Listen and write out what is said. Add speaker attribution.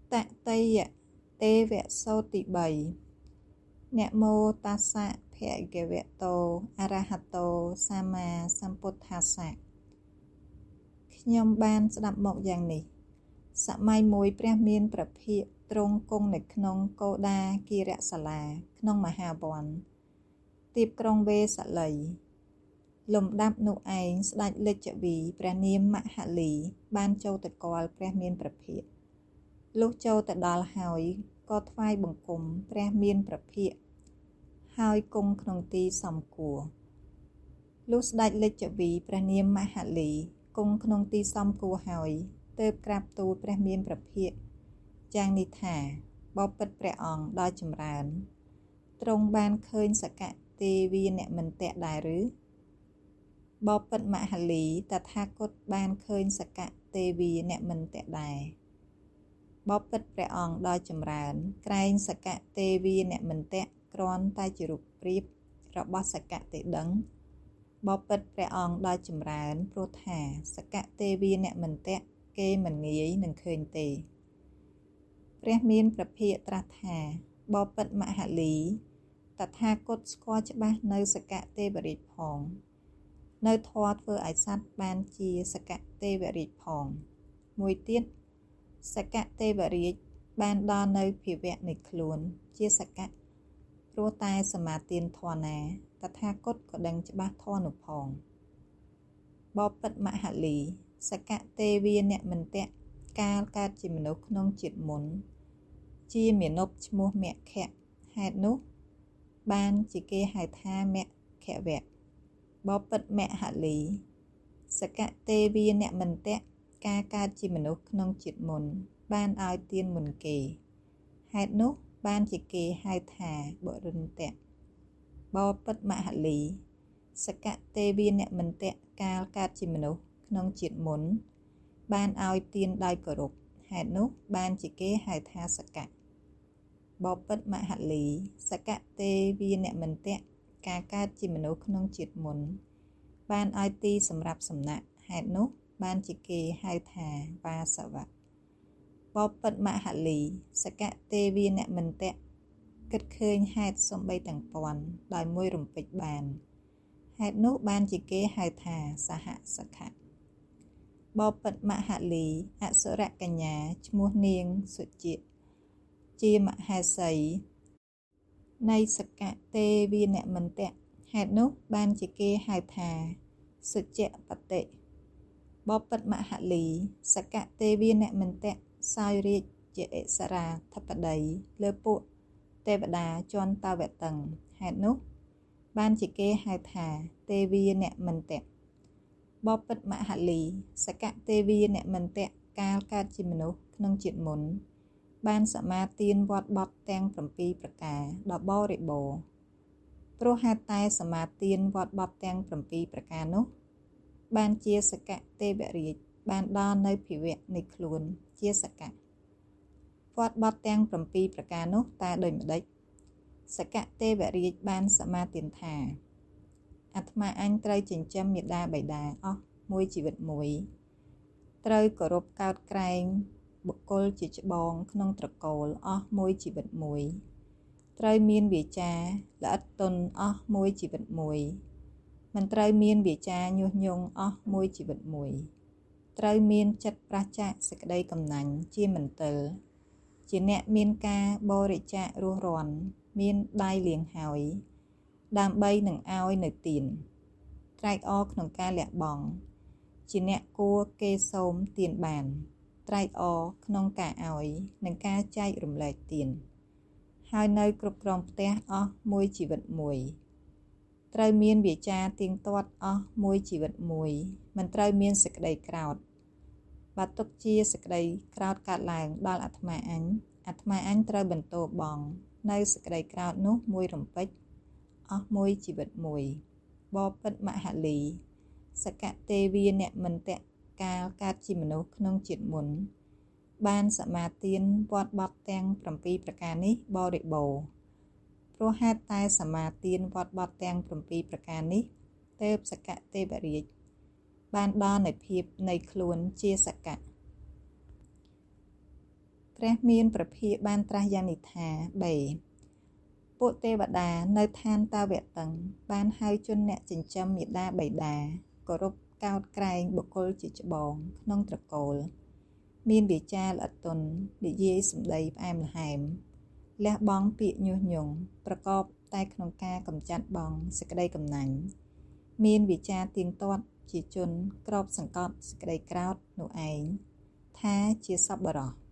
Speaker 1: តតេយៈទេវសូតិ3នមោតាសៈភគវតោអរហតោសម្មាសម្ពុទ្ធាសៈខ្ញុំបានស្ដាប់មកយ៉ាងនេះសម័យមួយព្រះមានព្រះភិក្ខទ្រង់គង់នៅក្នុងកោដាគិរសាលាក្នុងមហាវ័នទីបក្រុងវេសលីលំដាប់នោះឯងស្ដេចលិច្ចវីព្រះនាមមហលីបានចូលទៅគាល់ព្រះមានព្រះភិក្ខលុះចូលទៅដល់ហើយក៏ថ្វាយបង្គំព្រះមានព្រះភិក្ខហើយគង់ក្នុងទីសមគួរលុះស្ដេចលិច្ចវីព្រះនាមមហលីគង់ក្នុងទីសមគួរហើយទើបក្រាបទូលព្រះមានព្រះភិក្ខយ៉ាងនេះថាបបិទ្ធព្រះអង្គដ៏ចម្រើនទ្រង់បានឃើញសកទេវាអ្នកមន្តៈដែរឬបបិទ្ធមហលីតថាគតបានឃើញសកទេវាអ្នកមន្តៈដែរបបិទ្ធព្រះអង្គដ៏ចម្រើនក្រែងសកទេវាអ្នកមន្តៈគ្រាន់តែជារូបប្រៀបរបស់សកទេដឹងបបិទ្ធព្រះអង្គដ៏ចម្រើនព្រោះថាសកទេវាអ្នកមន្តៈគេមិនងាយនឹងឃើញទេព្រះមានព្រះភិក្ខត្រាស់ថាបបិទ្ធមហលីតថាគតស្គាល់ច្បាស់នៅសកទេវរាជផងនៅធម៌ធ្វើឲ្យសត្វបានជាសកទេវរាជផងមួយទៀតសកទេវរាជបានដល់នៅភាវៈនៃខ្លួនជាសកៈព្រោះតែសមាទានធម៌ណាតថាគតក៏ដឹងច្បាស់ធម៌នោះផងបបិទ្ធមហលីសកទេវាអ្នកមន្តៈកាលកើតជាមនុស្សក្នុងជាតិមុនជាមាណពឈ្មោះមគ្គហេតុនោះបានជាគេហៅថាមគ្គវៈបបិទ្ធមហលីសកទេវាអ្នកមន្តៈការកើតជាមនុស្សក្នុងជាតិមុនបានឲ្យទានមុនគេហេតុនោះបានជាគេហៅថាបរិន្តៈបបិទ្ធមហលីសកទេវាអ្នកមន្តៈកាលកើតជាមនុស្សក្នុងជាតិមុនបានឲ្យទានដោយគោរពហេតុនោះបានជាគេហៅថាសកៈបបិទ្ធមហលីសកទេវាអ្នកមន្តៈការកើតជាមនុស្សក្នុងជាតិមុនបានឲ្យទីសម្រាប់សំណាក់ហេតុនោះបានជាគេហៅថាវាសវៈបបិទ្ធមហលីសកទេវាអ្នកមន្តៈគិតឃើញហេតុសំបីទាំងពាន់ដោយមួយរំពេចបានហេតុនោះបានជាគេហៅថាសហសខៈបបិទ្ធមហលីអសុរកញ្ញាឈ្មោះនាងសុជាជាមហេសីនៃសកទេវាអ្នកមន្តៈហេតុនោះបានជាគេហៅថាសុជបតិបបិទ្ធមហលីសកទេវាអ្នកមន្តៈសោយរាជជាអិសរាធិបតីលើពួកទេវតាជន់តាវតឹងហេតុនោះបានជាគេហៅថាទេវាអ្នកមន្តៈបបិទ្ធមហលីសកទេវាអ្នកមន្តៈកាលកើតជាមនុស្សក្នុងជាតិមុនបានសមាទានវត្តបត់ទាំង7ប្រការដល់បរិបូរណ៍ព្រោះហេតុតែសមាទានវត្តបត់ទាំង7ប្រការនោះបានជាសកទេវរាជបានដល់នៅភាវៈនៃខ្លួនជាសកៈវត្តបត់ទាំង7ប្រការនោះតែដូចម្ដេចសកទេវរាជបានសមាទានថាអាត្មាអញត្រូវចិញ្ចឹមមាតាបិតាអស់មួយជីវិតមួយត្រូវគោរពកោតក្រែងបុគ្គលជាច្បងក្នុងត្រកូលអស់មួយជីវិតមួយត្រូវមានវាចាល្អិតទន់អស់មួយជីវិតមួយមិនត្រូវមានវាចាញុះញង់អស់មួយជីវិតមួយត្រូវមានចិត្តប្រះចាកសេចក្តីកំណាញ់ជាមន្ទិលជាអ្នកមានការបរិច្ចាគរស់រាន់មានដៃលាងហើយដើម្បីនឹងឲ្យនៅទានត្រែកអរក្នុងការលះបង់ជាអ្នកគួរគេសូមទានបានត្រែកអរក្នុងការឲ្យនិងការចែករំលែកទានហើយនៅគ្រប់គ្រងផ្ទះអស់មួយជីវិតមួយត្រូវមានវាចាទៀងទាត់អស់មួយជីវិតមួយមិនត្រូវមានសេចក្តីក្រោធបើទុកជាសេចក្តីក្រោធកើតឡើងដល់អាត្មាអញត្រូវបន្តបង់នៅសេចក្តីក្រោធនោះមួយរំពេចអស់មួយជីវិតមួយបបិទ្ធមហលីសកទេវាអ្នកមន្តៈកាលកើតជាមនុស្សក្នុងជាតិមុនបានសមាទានវត្តបត់ទាំង7ប្រការនេះបរិបូរណ៍ព្រោះហេតុតែសមាទានវត្តបត់ទាំង7ប្រការនេះទើបសកទេវរាជបានដល់នៃភាពនៃខ្លួនជាសកៈព្រះមានប្រភាបានត្រាស់យ៉ាងនេះថាពួកទេវតានៅឋានតាវតឹងបានហៅជនអ្នកចិញ្ចឹមមាតាបិតាគោរពកោតក្រែងបុគ្គលជាច្បងក្នុងត្រកូលមានវាចាល្អិតទន់និយាយសម្ដីផ្អែមល្ហែមលះបង់ពាក្យញុះញង់ប្រកបតែក្នុងការកម្ចាត់បងសេចក្តីកំណាញ់មានវាចាទៀងទាត់ជាជនក្របសង្កត់សេចក្តីក្រោធនោះឯងថាជាសប្បុរស